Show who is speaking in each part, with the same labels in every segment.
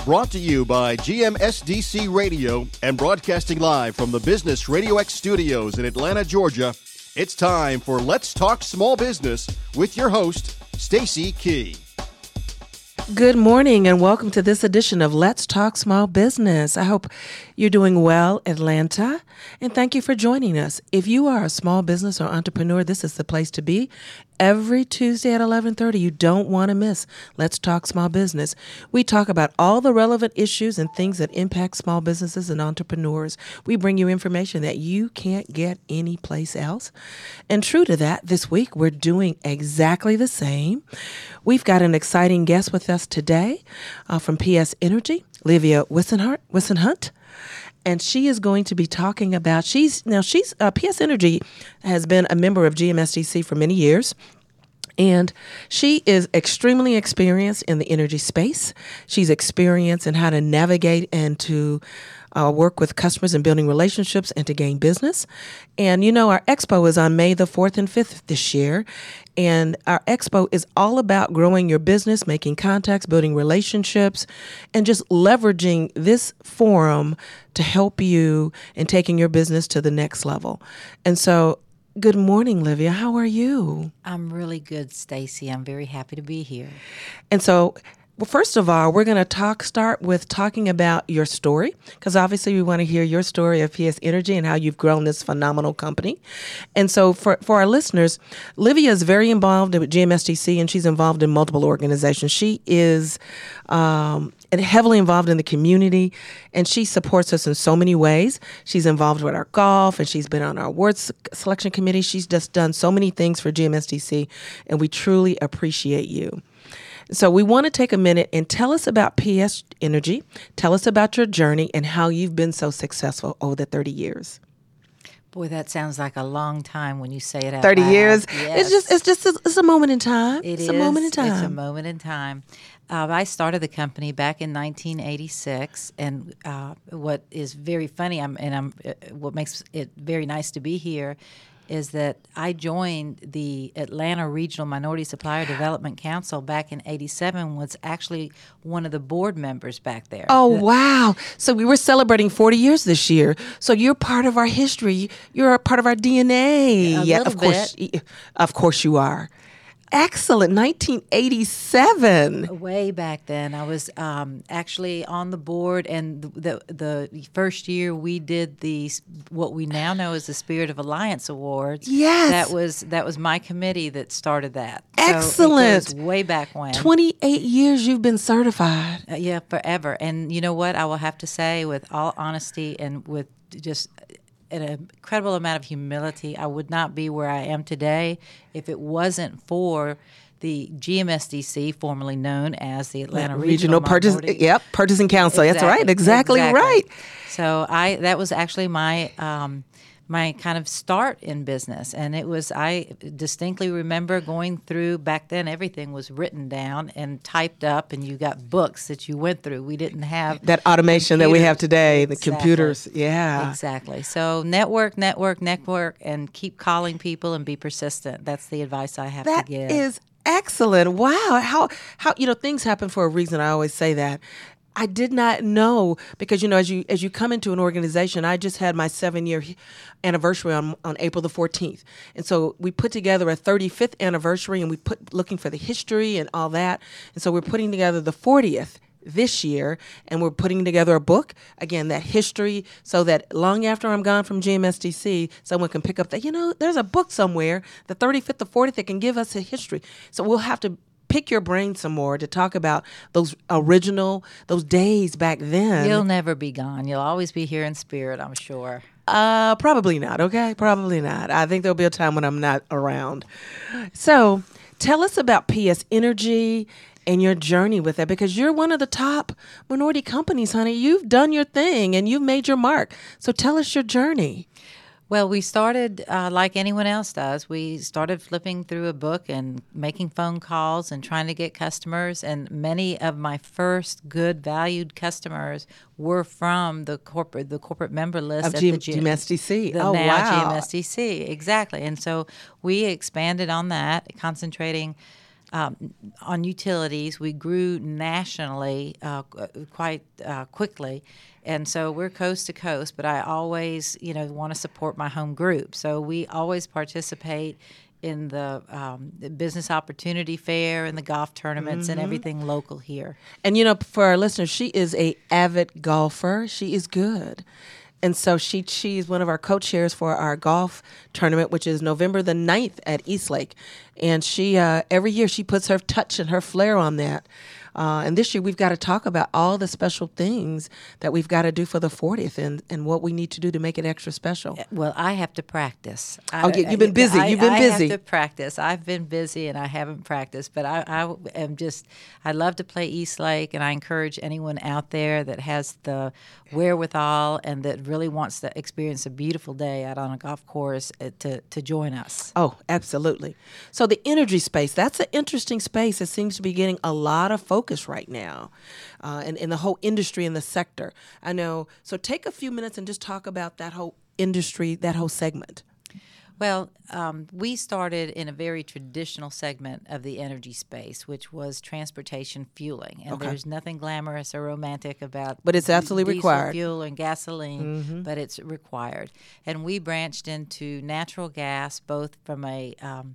Speaker 1: Brought to you by GMSDC Radio and broadcasting live from the Business Radio X studios in Atlanta, Georgia. It's time for Let's Talk Small Business with your host, Stacy Key.
Speaker 2: Good morning and welcome to this edition of Let's Talk Small Business. I hope you're doing well, Atlanta, and thank you for joining us. If you are a small business or entrepreneur, this is the place to be. Every Tuesday at 11:30, you don't want to miss Let's Talk Small Business. We talk about all the relevant issues and things that impact small businesses and entrepreneurs. We bring you information that you can't get anyplace else. And true to that, this week we're doing exactly the same. We've got an exciting guest with us today from PS Energy, Livia Wissenhunt. And she is going to be talking about, PS Energy has been a member of GMSDC for many years. And she is extremely experienced in the energy space. She's experienced in how to navigate and to work with customers and building relationships and to gain business. And, our expo is on May the 4th and 5th this year. And our expo is all about growing your business, making contacts, building relationships, and just leveraging this forum to help you in taking your business to the next level. And so, good morning, Livia. How are you?
Speaker 3: I'm really good, Stacy. I'm very happy to be here.
Speaker 2: And so, well, first of all, we're going to start with talking about your story, because obviously we want to hear your story of PS Energy and how you've grown this phenomenal company. And so for our listeners, Livia is very involved with GMSDC, and she's involved in multiple organizations. She is heavily involved in the community, and she supports us in so many ways. She's involved with our golf, and she's been on our awards selection committee. She's just done so many things for GMSDC, and we truly appreciate you. So we want to take a minute and tell us about PS Energy. Tell us about your journey and how you've been so successful over the 30 years.
Speaker 3: Boy, that sounds like a long time when you say it out
Speaker 2: 30
Speaker 3: loud.
Speaker 2: years.
Speaker 3: Yes.
Speaker 2: It's a moment in time.
Speaker 3: It's
Speaker 2: a moment in time.
Speaker 3: It's a moment in time. I started the company back in 1986, and what is very funny, what makes it very nice to be here, is that I joined the Atlanta Regional Minority Supplier Development Council back in 87, was actually one of the board members back there.
Speaker 2: Oh, wow. So we were celebrating 40 years this year. So you're part of our history. You're a part of our DNA.
Speaker 3: A
Speaker 2: yeah,
Speaker 3: little
Speaker 2: of course. Of course you are. Excellent. 1987.
Speaker 3: Way back then, I was actually on the board, and the first year we did what we now know as the Spirit of Alliance Awards.
Speaker 2: Yes,
Speaker 3: that was my committee that started that.
Speaker 2: Excellent.
Speaker 3: So it goes way back when.
Speaker 2: 28 years you've been certified.
Speaker 3: Yeah, forever. And you know what? I will have to say, with all honesty and with just an incredible amount of humility, I would not be where I am today if it wasn't for the GMSDC, formerly known as the Atlanta Regional
Speaker 2: Purchasing Council.
Speaker 3: Exactly,
Speaker 2: That's right. Exactly right.
Speaker 3: So that was actually my kind of start in business. And I distinctly remember going through, back then everything was written down and typed up, and you got books that you went through. We didn't have
Speaker 2: that automation that we have today, the computers. Yeah.
Speaker 3: Exactly. So network, and keep calling people and be persistent. That's the advice I have to give.
Speaker 2: That is excellent. Wow. How things happen for a reason. I always say that. I did not know, because, as you come into an organization, I just had my 7-year anniversary on April the 14th. And so we put together a 35th anniversary, and we looking for the history and all that. And so we're putting together the 40th this year, and we're putting together a book, again, that history, so that long after I'm gone from GMSDC, someone can pick up that, there's a book somewhere, the 35th, the 40th, that can give us a history. So we'll have to pick your brain some more to talk about those days back then.
Speaker 3: You'll never be gone. You'll always be here in spirit, I'm sure.
Speaker 2: Probably not, okay? Probably not. I think there'll be a time when I'm not around. So tell us about PS Energy and your journey with that, because you're one of the top minority companies, honey. You've done your thing and you've made your mark. So tell us your journey.
Speaker 3: Well, we started like anyone else does. We started flipping through a book and making phone calls and trying to get customers. And many of my first good, valued customers were from the corporate member list
Speaker 2: of
Speaker 3: at
Speaker 2: GMSDC.
Speaker 3: Now GMSDC, exactly. And so we expanded on that, concentrating On utilities, we grew nationally quite quickly, and so we're coast to coast. But I always, want to support my home group, so we always participate in the business opportunity fair and the golf tournaments and everything local here.
Speaker 2: And for our listeners, she is a avid golfer. She is good. And so she's one of our co-chairs for our golf tournament, which is November the 9th at Eastlake. And she every year she puts her touch and her flair on that. And this year we've got to talk about all the special things that we've got to do for the 40th and what we need to do to make it extra special.
Speaker 3: Well, I have to practice.
Speaker 2: You've been busy. You've been busy.
Speaker 3: I have to practice. I've been busy and I haven't practiced. But I love to play Eastlake, and I encourage anyone out there that has the wherewithal and that really wants to experience a beautiful day out on a golf course to join us.
Speaker 2: Oh, absolutely. So the energy space, that's an interesting space. It seems to be getting a lot of focus right now in the whole industry and the sector. I know. So take a few minutes and just talk about that whole industry, that whole segment.
Speaker 3: Well, we started in a very traditional segment of the energy space, which was transportation fueling. And there's nothing glamorous or romantic about
Speaker 2: but it's absolutely
Speaker 3: diesel
Speaker 2: required.
Speaker 3: Fuel and gasoline, but it's required. And we branched into natural gas, both from a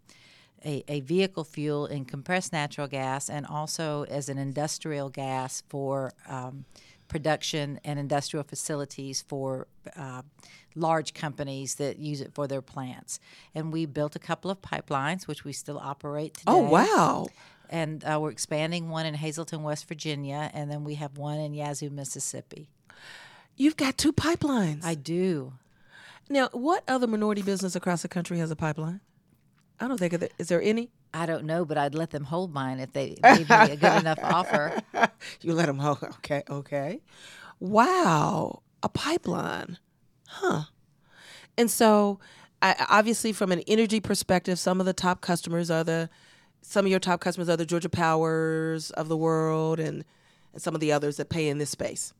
Speaker 3: vehicle fuel in compressed natural gas and also as an industrial gas for production and industrial facilities for large companies that use it for their plants. And we built a couple of pipelines, which we still operate today.
Speaker 2: Oh, wow.
Speaker 3: And we're expanding one in Hazleton, West Virginia, and then we have one in Yazoo, Mississippi.
Speaker 2: You've got 2 pipelines.
Speaker 3: I do.
Speaker 2: Now, what other minority business across the country has a pipeline? I don't think is there any?
Speaker 3: I don't know, but I'd let them hold mine if they gave me a good enough offer.
Speaker 2: You let them hold. Okay. Wow, a pipeline. Huh. And so, obviously, from an energy perspective, some of your top customers are the Georgia Powers of the world and some of the others that pay in this space.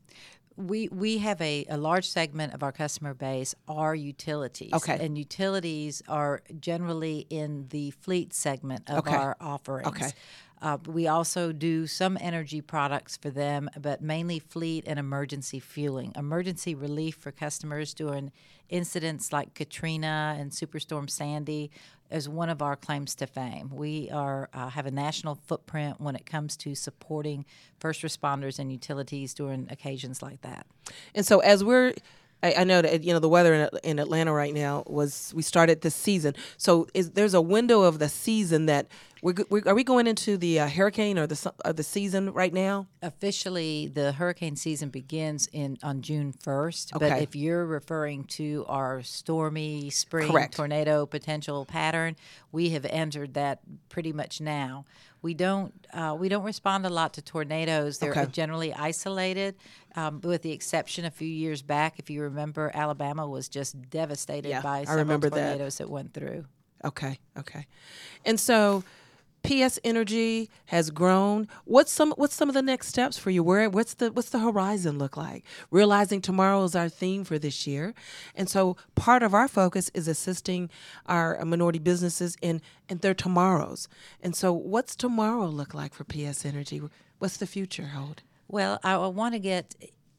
Speaker 3: We have a large segment of our customer base are utilities.
Speaker 2: Okay.
Speaker 3: And utilities are generally in the fleet segment of our offerings.
Speaker 2: Okay.
Speaker 3: We also do some energy products for them, but mainly fleet and emergency fueling. Emergency relief for customers during incidents like Katrina and Superstorm Sandy is one of our claims to fame. We have a national footprint when it comes to supporting first responders and utilities during occasions like that.
Speaker 2: And so as I know that the weather in Atlanta right now we started this season. So there's a window of the season that are we going into the hurricane or the season right now?
Speaker 3: Officially, the hurricane season begins on June 1st.
Speaker 2: Okay.
Speaker 3: But if you're referring to our stormy spring tornado potential pattern, we have entered that pretty much now. We don't respond a lot to tornadoes. They're generally isolated, with the exception a few years back. If you remember, Alabama was just devastated by several tornadoes that went through.
Speaker 2: Okay. And so PS Energy has grown. What's some of the next steps for you? What's the horizon look like? Realizing tomorrow is our theme for this year, and so part of our focus is assisting our minority businesses in their tomorrows. And so, what's tomorrow look like for PS Energy? What's the future hold?
Speaker 3: Well, I want to get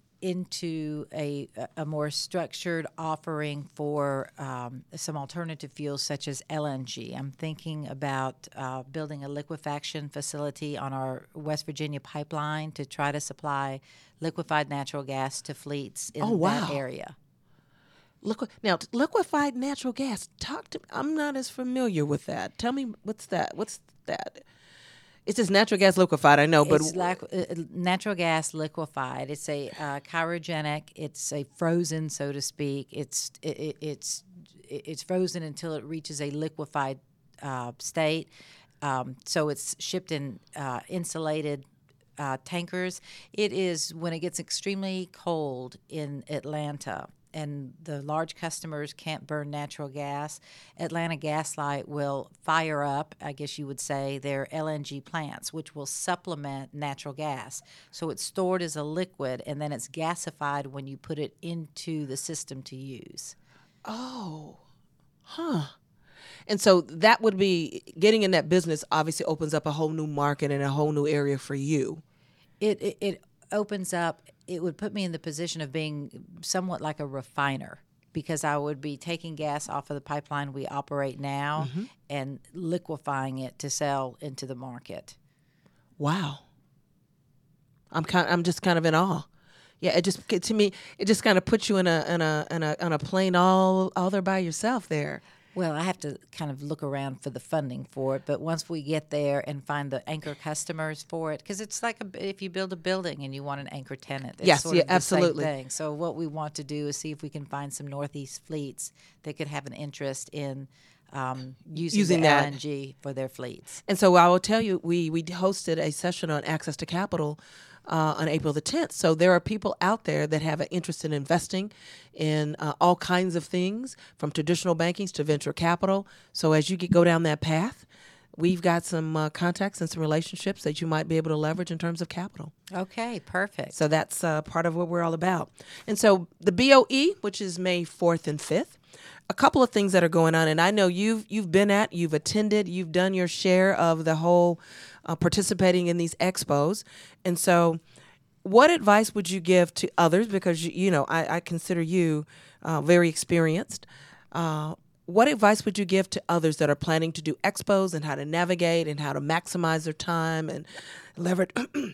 Speaker 3: into a more structured offering for some alternative fuels such as LNG. I'm thinking about building a liquefaction facility on our West Virginia pipeline to try to supply liquefied natural gas to fleets in that area.
Speaker 2: Now, liquefied natural gas. Talk to me. I'm not as familiar with that. Tell me, what's that? What's that? It's just natural gas liquefied, I know, but
Speaker 3: it's natural gas liquefied. It's a cryogenic. It's a frozen, so to speak. It's frozen until it reaches a liquefied state. So it's shipped in insulated tankers. It is when it gets extremely cold in Atlanta and the large customers can't burn natural gas, Atlanta Gas Light will fire up, I guess you would say, their LNG plants, which will supplement natural gas. So it's stored as a liquid, and then it's gasified when you put it into the system to use.
Speaker 2: Oh, huh. And so that would be getting in that business obviously opens up a whole new market and a whole new area for you.
Speaker 3: It opens up, it would put me in the position of being somewhat like a refiner, because I would be taking gas off of the pipeline we operate now and liquefying it to sell into the market.
Speaker 2: Wow. I'm just kind of in awe. Yeah, to me it just kind of puts you in a plane all there by yourself there.
Speaker 3: Well, I have to kind of look around for the funding for it, but once we get there and find the anchor customers for it, because it's like if you build a building and you want an anchor tenant, it's sort of the
Speaker 2: absolutely.
Speaker 3: same thing. So what we want to do is see if we can find some Northeast fleets that could have an interest in using the
Speaker 2: that
Speaker 3: LNG for their fleets.
Speaker 2: And so I will tell you, we hosted a session on access to capital on April the 10th. So there are people out there that have an interest in investing in all kinds of things, from traditional bankings to venture capital. So as you go down that path, we've got some contacts and some relationships that you might be able to leverage in terms of capital.
Speaker 3: Okay, perfect.
Speaker 2: So that's part of what we're all about. And so the BOE, which is May 4th and 5th, a couple of things that are going on, and I know you've attended, you've done your share of the whole participating in these expos. And so what advice would you give to others? Because, I consider you very experienced. What advice would you give to others that are planning to do expos and how to navigate and how to maximize their time and leverage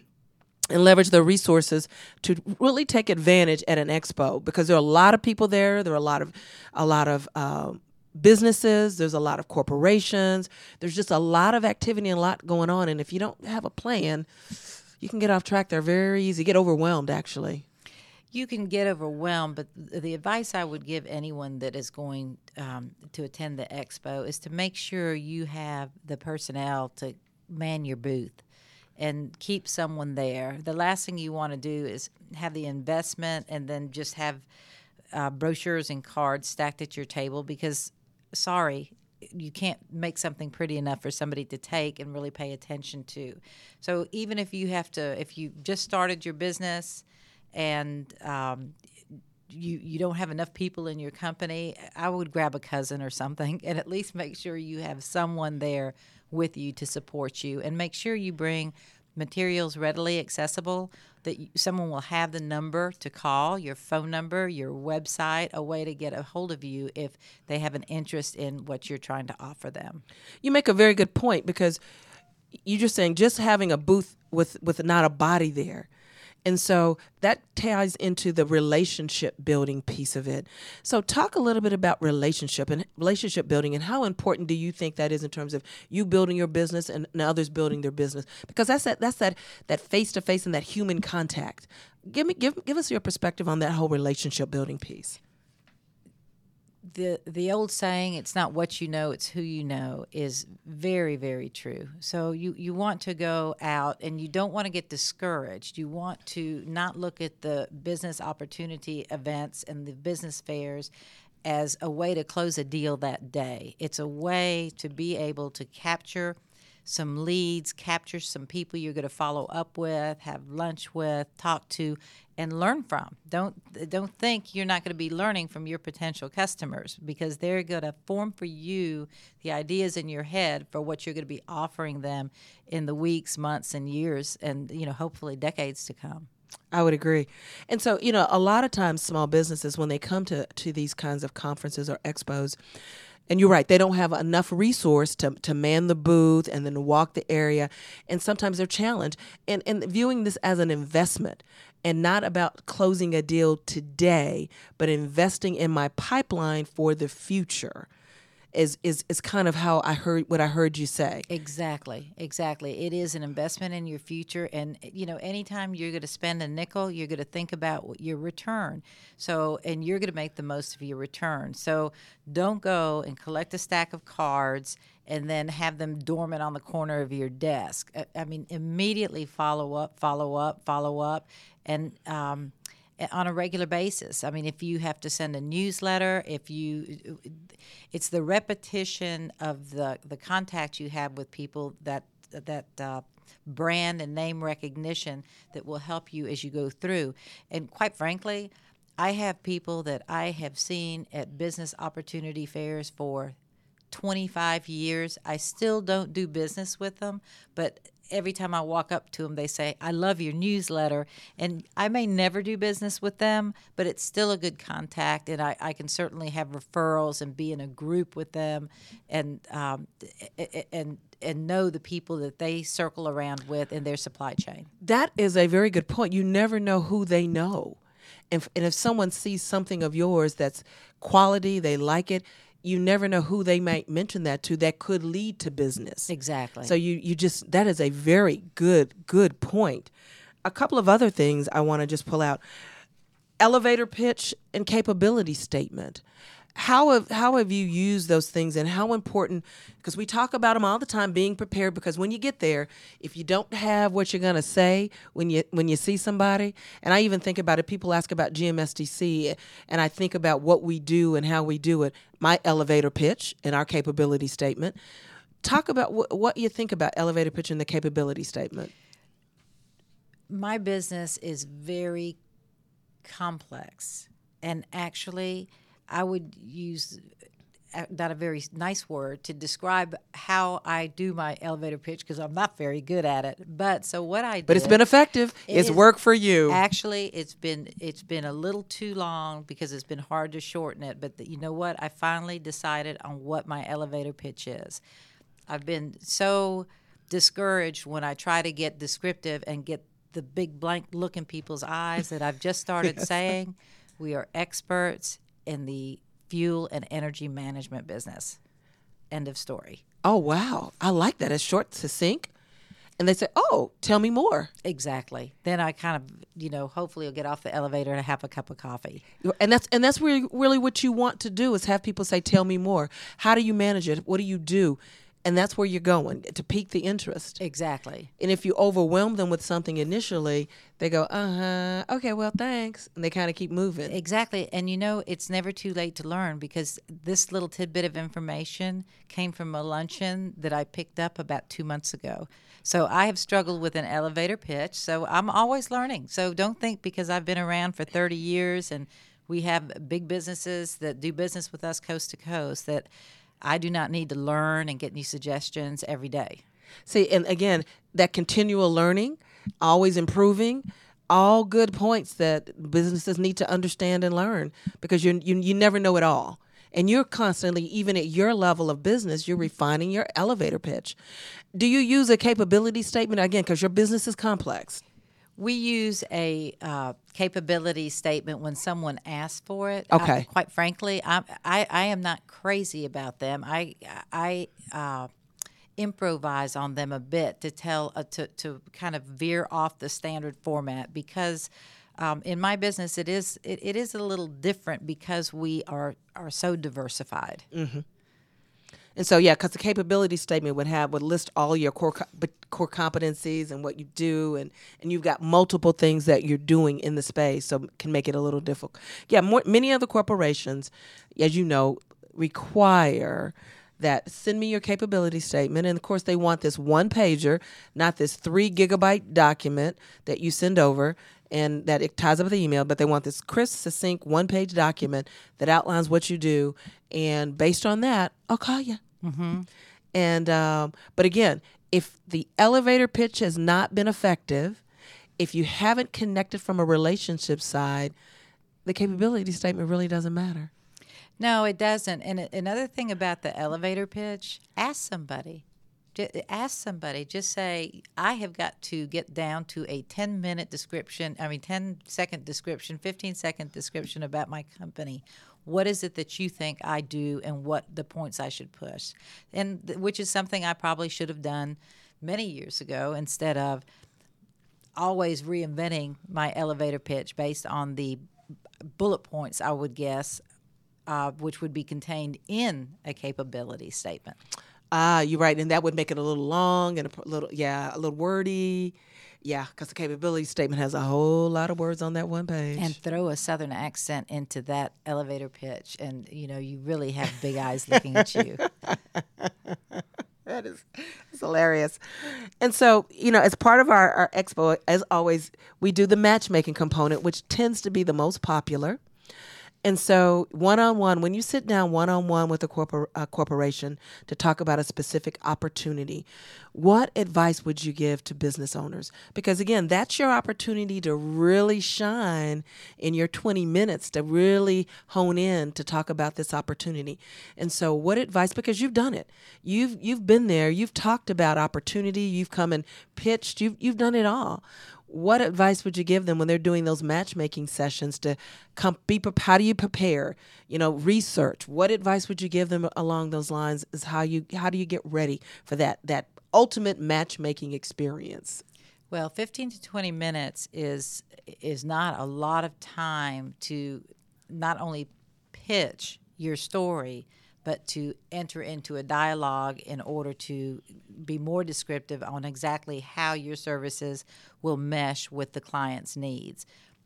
Speaker 2: and leverage the resources to really take advantage at an expo? Because there are a lot of people there. There are a lot of businesses. There's a lot of corporations. There's just a lot of activity and a lot going on. And if you don't have a plan, you can get off track there very easy. Get overwhelmed, actually.
Speaker 3: You can get overwhelmed, but the advice I would give anyone that is going to attend the expo is to make sure you have the personnel to man your booth and keep someone there. The last thing you want to do is have the investment and then just have brochures and cards stacked at your table, because, sorry, you can't make something pretty enough for somebody to take and really pay attention to. So even if you just started your business and you don't have enough people in your company, I would grab a cousin or something and at least make sure you have someone there with you to support you, and make sure you bring materials readily accessible, that someone will have the number to call, your phone number, your website, a way to get a hold of you if they have an interest in what you're trying to offer them.
Speaker 2: You make a very good point, because you're just saying just having a booth with not a body there. And so that ties into the relationship building piece of it. So talk a little bit about relationship building, and how important do you think that is in terms of you building your business and others building their business? Because that's that face-to-face and that human contact. Give us your perspective on that whole relationship building piece.
Speaker 3: The old saying, it's not what you know, it's who you know, is very, very true. So you want to go out, and you don't want to get discouraged. You want to not look at the business opportunity events and the business fairs as a way to close a deal that day. It's a way to be able to capture some leads, capture some people you're going to follow up with, have lunch with, talk to, and learn from. Don't think you're not going to be learning from your potential customers, because they're going to form for you the ideas in your head for what you're going to be offering them in the weeks, months, and years, and hopefully decades to come.
Speaker 2: I would agree. And so, a lot of times small businesses, when they come to these kinds of conferences or expos, and you're right, they don't have enough resource to man the booth and then walk the area. And sometimes they're challenged. And viewing this as an investment, and not about closing a deal today, but investing in my pipeline for the future is kind of how I heard you say.
Speaker 3: Exactly. It is an investment in your future, and anytime you're going to spend a nickel, you're going to think about your return. So, and you're going to make the most of your return. So, don't go and collect a stack of cards and then have them dormant on the corner of your desk. I mean, immediately follow up, and on a regular basis. I mean, if you have to send a newsletter, it's the repetition of the contact you have with people, that brand and name recognition that will help you as you go through. And quite frankly, I have people that I have seen at business opportunity fairs for 25 years. I still don't do business with them, but every time I walk up to them, they say, I love your newsletter. And I may never do business with them, but it's still a good contact. And I can certainly have referrals and be in a group with them and know the people that they circle around with in their supply chain.
Speaker 2: That is a very good point. You never know who they know. And if someone sees something of yours that's quality, they like it, you never know who they might mention that to that could lead to business.
Speaker 3: Exactly.
Speaker 2: So you just, that is a very good point. A couple of other things I want to just pull out. Elevator pitch and capability statement. How have you used those things, and how important, because we talk about them all the time, being prepared, because when you get there, if you don't have what you're going to say when you see somebody, and I even think about it, people ask about GMSDC, and I think about what we do and how we do it, my elevator pitch and our capability statement. Talk about what you think about elevator pitch and the capability statement.
Speaker 3: My business is very complex, and actually I would use not a very nice word to describe how I do my elevator pitch, because I'm not very good at it. But so what I did,
Speaker 2: but it's been effective. It's worked for you.
Speaker 3: Actually, it's been a little too long because it's been hard to shorten it. But you know what? I finally decided on what my elevator pitch is. I've been so discouraged when I try to get descriptive and get the big blank look in people's eyes that I've just started saying, we are experts in the fuel and energy management business. End of story.
Speaker 2: Oh, wow. I like that. It's short, succinct. And they say, oh, tell me more.
Speaker 3: Exactly. Then I kind of, hopefully I'll get off the elevator and have a cup of coffee.
Speaker 2: And that's really what you want to do, is have people say, tell me more. How do you manage it? What do you do? And that's where you're going, to pique the interest.
Speaker 3: Exactly.
Speaker 2: And if you overwhelm them with something initially, they go, okay, well, thanks. And they kind of keep moving.
Speaker 3: Exactly. And it's never too late to learn, because this little tidbit of information came from a luncheon that I picked up about 2 months ago. So I have struggled with an elevator pitch. So I'm always learning. So don't think because I've been around for 30 years and we have big businesses that do business with us coast to coast that I do not need to learn and get new suggestions every day.
Speaker 2: See, and again, that continual learning, always improving, all good points that businesses need to understand and learn, because you never know it all. And you're constantly, even at your level of business, you're refining your elevator pitch. Do you use a capability statement, again, because your business is complex?
Speaker 3: We use a capability statement when someone asks for it.
Speaker 2: Okay.
Speaker 3: Quite frankly, I am not crazy about them. I improvise on them a bit to to kind of veer off the standard format, because in my business it is a little different because we are so diversified.
Speaker 2: Mm-hmm. And so, yeah, because the capability statement would list all your core competencies and what you do, and you've got multiple things that you're doing in the space, so it can make it a little difficult. Yeah, many other corporations, as you know, require that send me your capability statement, and of course they want this one-pager, not this 3-gigabyte document that you send over, and that it ties up with the email, but they want this crisp, succinct, one-page document that outlines what you do, and based on that, I'll call you.
Speaker 3: Mm-hmm.
Speaker 2: And but again, if the elevator pitch has not been effective, if you haven't connected from a relationship side, the capability statement really doesn't matter.
Speaker 3: No, it doesn't. And another thing about the elevator pitch, ask somebody. Just say, I have got to get down to a 10-second description, 15-second description about my company. What is it that you think I do, and what the points I should push? And which is something I probably should have done many years ago, instead of always reinventing my elevator pitch based on the bullet points, I would guess, which would be contained in a capability statement.
Speaker 2: You're right, and that would make it a little long and a little wordy. Yeah, because the capability statement has a whole lot of words on that one page.
Speaker 3: And throw a Southern accent into that elevator pitch, and you really have big eyes looking at you.
Speaker 2: It's hilarious. And so, as part of our expo, as always, we do the matchmaking component, which tends to be the most popular. And so one-on-one, when you sit down one-on-one with a corporation to talk about a specific opportunity, what advice would you give to business owners? Because again, that's your opportunity to really shine in your 20 minutes, to really hone in to talk about this opportunity. And so what advice, because you've done it. You've been there, you've talked about opportunity, you've come and pitched, you've done it all. What advice would you give them when they're doing those matchmaking sessions to how do you prepare, research? What advice would you give them along those lines is how do you get ready for that ultimate matchmaking experience?
Speaker 3: Well, 15 to 20 minutes is not a lot of time to not only pitch your story, but to enter into a dialogue in order to be more descriptive on exactly how your services will mesh with the client's needs.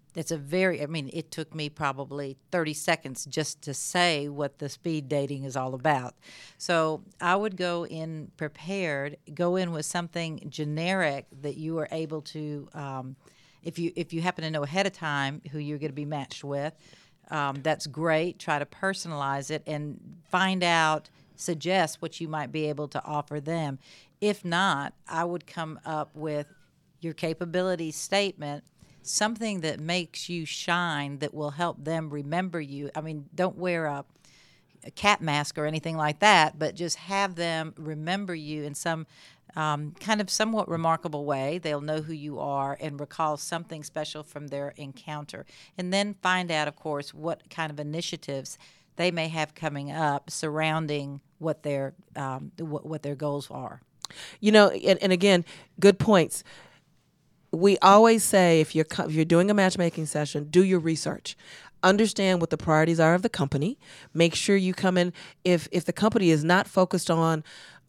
Speaker 3: It took me probably 30 seconds just to say what the speed dating is all about. So I would go in with something generic that you are able to, if you happen to know ahead of time who you're going to be matched with, that's great. Try to personalize it and suggest what you might be able to offer them. If not, I would come up with your capability statement, something that makes you shine, that will help them remember you. I mean, don't wear a cat mask or anything like that, but just have them remember you in some kind of somewhat remarkable way. They'll know who you are and recall something special from their encounter. And then find out, of course, what kind of initiatives they may have coming up surrounding what their goals are.
Speaker 2: And again, good points. We always say if you're doing a matchmaking session, do your research. Understand what the priorities are of the company. Make sure you come in if the company is not focused on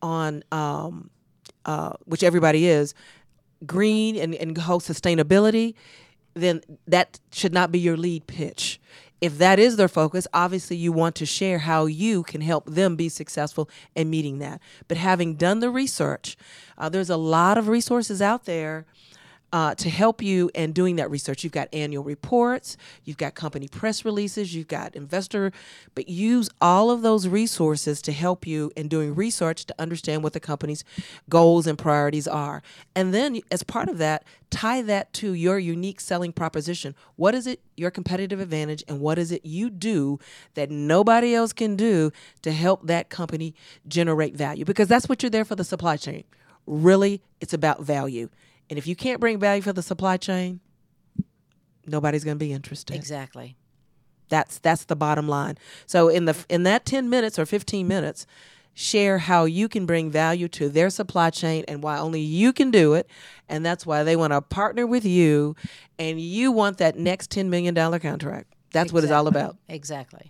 Speaker 2: which everybody is, green and whole sustainability, then that should not be your lead pitch. If that is their focus, obviously you want to share how you can help them be successful in meeting that. But having done the research, there's a lot of resources out there to help you in doing that research. You've got annual reports, you've got company press releases, you've got but use all of those resources to help you in doing research to understand what the company's goals and priorities are. And then as part of that, tie that to your unique selling proposition. What is it, your competitive advantage, and what is it you do that nobody else can do to help that company generate value? Because that's what you're there for, the supply chain. Really, it's about value. And if you can't bring value for the supply chain, nobody's going to be interested.
Speaker 3: Exactly.
Speaker 2: That's the bottom line. So in that 10 minutes or 15 minutes, share how you can bring value to their supply chain and why only you can do it. And that's why they want to partner with you, and you want that next $10 million contract. That's what it's all about.
Speaker 3: Exactly.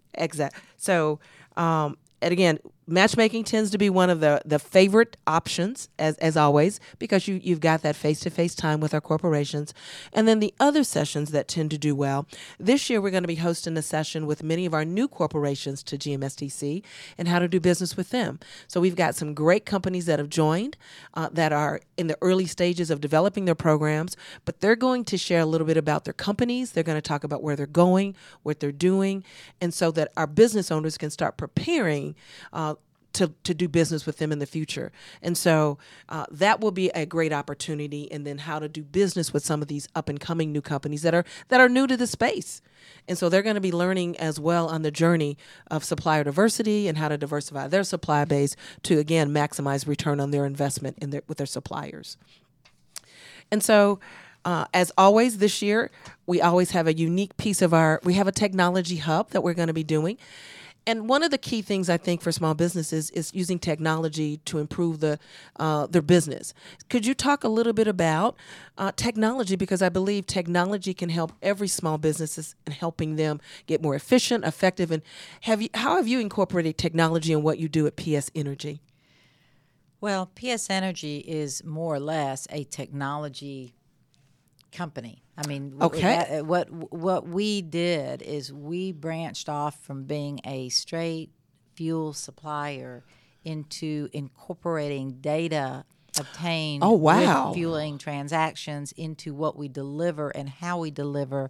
Speaker 2: So, and again, matchmaking tends to be one of the favorite options, as always, because you've got that face-to-face time with our corporations. And then the other sessions that tend to do well. This year, we're going to be hosting a session with many of our new corporations to GMSDC and how to do business with them. So we've got some great companies that have joined that are in the early stages of developing their programs, but they're going to share a little bit about their companies. They're going to talk about where they're going, what they're doing, and so that our business owners can start preparing to do business with them in the future. And so that will be a great opportunity. And then how to do business with some of these up and coming new companies that are new to the space. And so they're going to be learning as well on the journey of supplier diversity and how to diversify their supply base to, again, maximize return on their investment with their suppliers. And so as always, this year, we always have a unique piece of we have a technology hub that we're going to be doing. And one of the key things I think for small businesses is using technology to improve their business. Could you talk a little bit about technology? Because I believe technology can help every small business in helping them get more efficient, effective. And how have you incorporated technology in what you do at PS Energy?
Speaker 3: Well, PS Energy is more or less a technology company. I mean,
Speaker 2: okay.
Speaker 3: What we did is we branched off from being a straight fuel supplier into incorporating data obtained with fueling transactions into what we deliver and how we deliver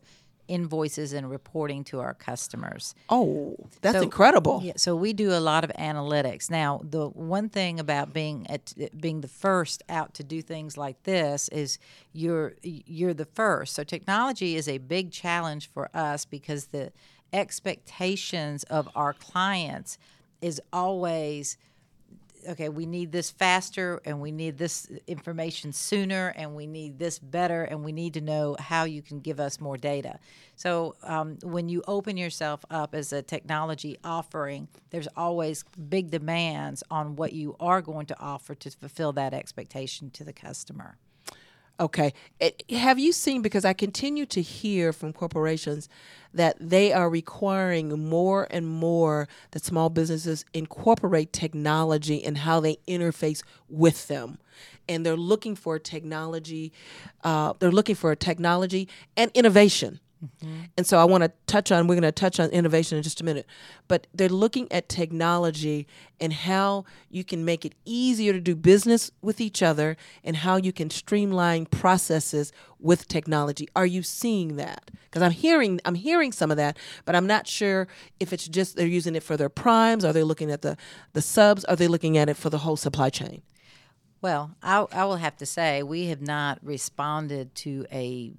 Speaker 3: invoices and reporting to our customers.
Speaker 2: Oh, that's incredible.
Speaker 3: Yeah, so we do a lot of analytics. Now, the one thing about being the first out to do things like this is you're the first. So technology is a big challenge for us because the expectations of our clients is always, okay, we need this faster, and we need this information sooner, and we need this better, and we need to know how you can give us more data. So when you open yourself up as a technology offering, there's always big demands on what you are going to offer to fulfill that expectation to the customer.
Speaker 2: Okay. Have you seen, because I continue to hear from corporations that they are requiring more and more that small businesses incorporate technology in how they interface with them. And they're looking for technology. They're looking for technology and innovation. Mm-hmm. And so we're going to touch on innovation in just a minute, but they're looking at technology and how you can make it easier to do business with each other and how you can streamline processes with technology. Are you seeing that? Because I'm hearing some of that, but I'm not sure if it's just they're using it for their primes. Are they looking at the subs? Are they looking at it for the whole supply chain?
Speaker 3: Well, I will have to say we have not responded to a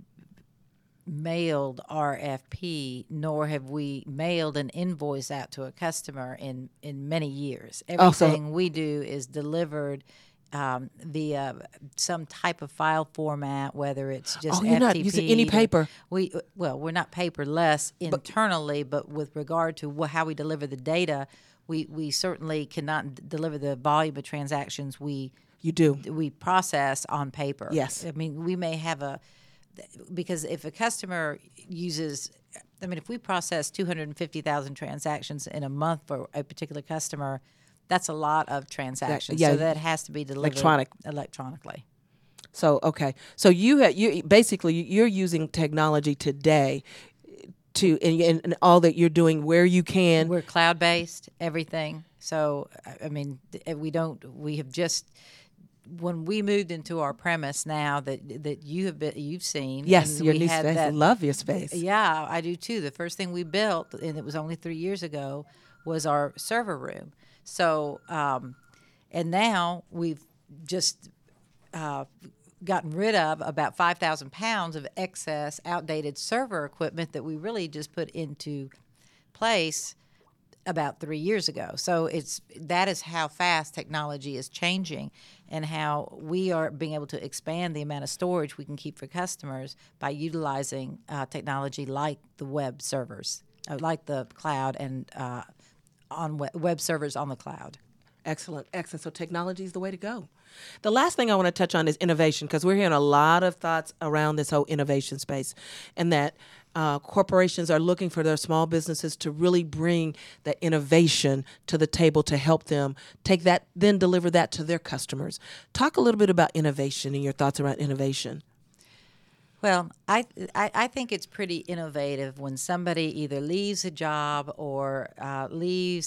Speaker 3: mailed RFP, nor have we mailed an invoice out to a customer in many years. Everything we do is delivered via some type of file format, whether it's just
Speaker 2: you're
Speaker 3: FTP.
Speaker 2: Not using any paper.
Speaker 3: We're not paperless internally, but with regard to how we deliver the data, we certainly cannot deliver the volume of transactions we process on paper.
Speaker 2: Yes.
Speaker 3: I mean, we may have because if a customer if we process 250,000 transactions in a month for a particular customer, that's a lot of transactions. So that has to be delivered electronically.
Speaker 2: So, okay. So you basically you're using technology today to and all that you're doing where you can.
Speaker 3: We're cloud-based, everything. So, I mean, we have just, when we moved into our premise now that you've seen.
Speaker 2: Yes, your new space. I love your space.
Speaker 3: Yeah, I do too. The first thing we built, and it was only 3 years ago, was our server room. So, and now we've just gotten rid of about 5,000 pounds of excess, outdated server equipment that we really just put into place about 3 years ago. So that is how fast technology is changing, and how we are being able to expand the amount of storage we can keep for customers by utilizing technology like the web servers, like the cloud, and on web servers on the cloud.
Speaker 2: Excellent. So technology is the way to go. The last thing I want to touch on is innovation, because we're hearing a lot of thoughts around this whole innovation space, and that corporations are looking for their small businesses to really bring that innovation to the table to help them take that, then deliver that to their customers. Talk a little bit about innovation and your thoughts around innovation.
Speaker 3: Well, I think it's pretty innovative when somebody either leaves a job or leaves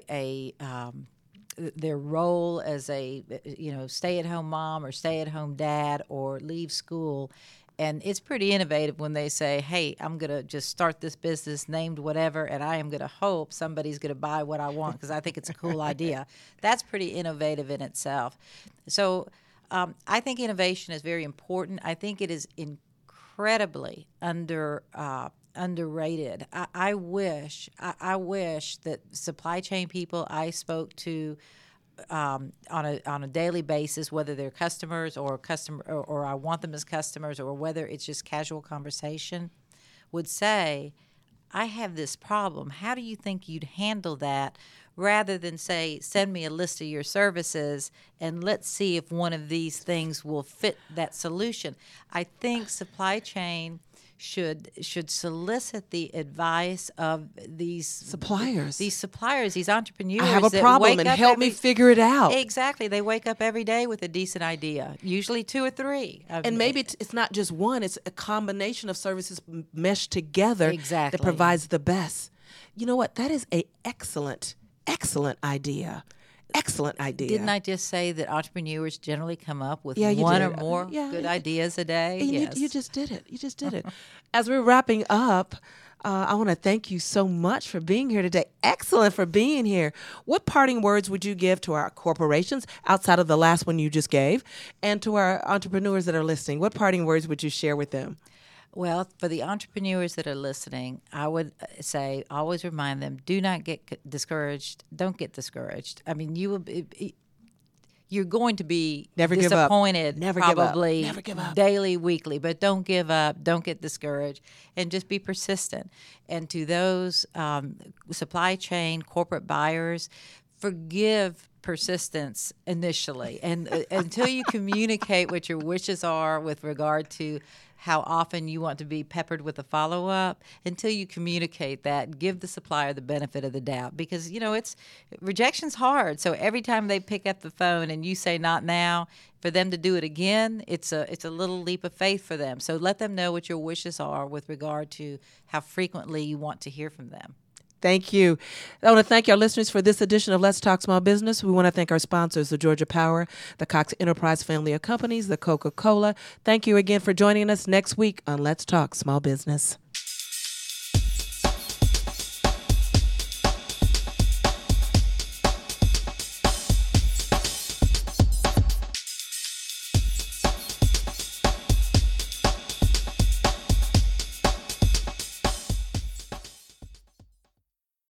Speaker 3: their role as a stay-at-home mom or stay-at-home dad, or leaves school. And it's pretty innovative when they say, hey, I'm going to just start this business named whatever, and I am going to hope somebody's going to buy what I want because I think it's a cool idea. That's pretty innovative in itself. So I think innovation is very important. I think it is incredibly underrated. I wish that supply chain people I spoke to on a daily basis, whether they're customers or I want them as customers, or whether it's just casual conversation, would say, I have this problem. How do you think you'd handle that? Rather than say, send me a list of your services and let's see if one of these things will fit that solution. I think supply chain should solicit the advice of these
Speaker 2: suppliers,
Speaker 3: these entrepreneurs.
Speaker 2: I have a problem and help me figure it out.
Speaker 3: Exactly. They wake up every day with a decent idea, usually 2 or 3.
Speaker 2: And maybe it's not just one, it's a combination of services meshed together that provides the best. You know what? That is an excellent idea. Excellent idea.
Speaker 3: Didn't I just say that entrepreneurs generally come up with
Speaker 2: you
Speaker 3: one
Speaker 2: did.
Speaker 3: or more good ideas a day?
Speaker 2: And
Speaker 3: Yes.
Speaker 2: you just did it. You just did it. As we're wrapping up, I want to thank you so much for being here today. Excellent for being here. What parting words would you give to our corporations outside of the last one you just gave, and to our entrepreneurs that are listening? What parting words would you share with them?
Speaker 3: Well, for the entrepreneurs that are listening, I would say always remind them, do not get discouraged. Don't get discouraged. I mean, you're going to be
Speaker 2: Never
Speaker 3: disappointed
Speaker 2: give up. Never
Speaker 3: probably
Speaker 2: Never give up.
Speaker 3: daily, weekly, but don't give up. Don't get discouraged, and just be persistent. And to those supply chain corporate buyers, forgive persistence initially, and until you communicate what your wishes are with regard to how often you want to be peppered with a follow-up, until you communicate that, give the supplier the benefit of the doubt, because rejection's hard. So every time they pick up the phone and you say not now, for them to do it again, it's a little leap of faith for them. So let them know what your wishes are with regard to how frequently you want to hear from them.
Speaker 2: Thank you. I want to thank our listeners for this edition of Let's Talk Small Business. We want to thank our sponsors, the Georgia Power, the Cox Enterprise family of companies, the Coca-Cola. Thank you again for joining us next week on Let's Talk Small Business.